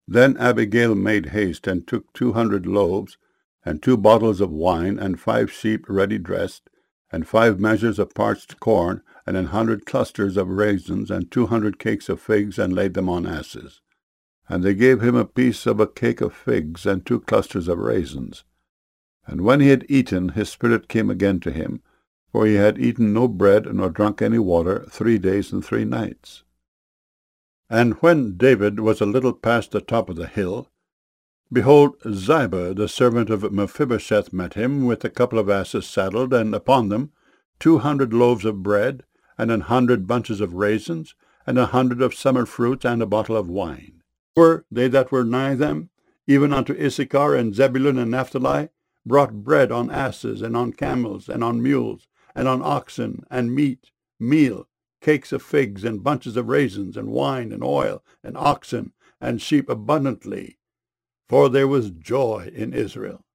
Then Abigail made haste, and took 200 loaves, and 2 bottles of wine, and 5 sheep ready dressed, and 5 measures of parched corn, and 100 clusters of raisins, and 200 cakes of figs, and laid them on asses. And they gave him a piece of a cake of figs, and 2 clusters of raisins. And when he had eaten, his spirit came again to him, for he had eaten no bread, nor drunk any water, 3 days and 3 nights. And when David was a little past the top of the hill, behold, Ziba, the servant of Mephibosheth, met him, with a couple of asses saddled, and upon them 200 loaves of bread, and 100 bunches of raisins, and 100 of summer fruits, and a bottle of wine. For they that were nigh them, even unto Issachar and Zebulun and Naphtali, brought bread on asses, and on camels, and on mules, and on oxen, and meat, meal, cakes of figs, and bunches of raisins, and wine, and oil, and oxen, and sheep abundantly. For there was joy in Israel.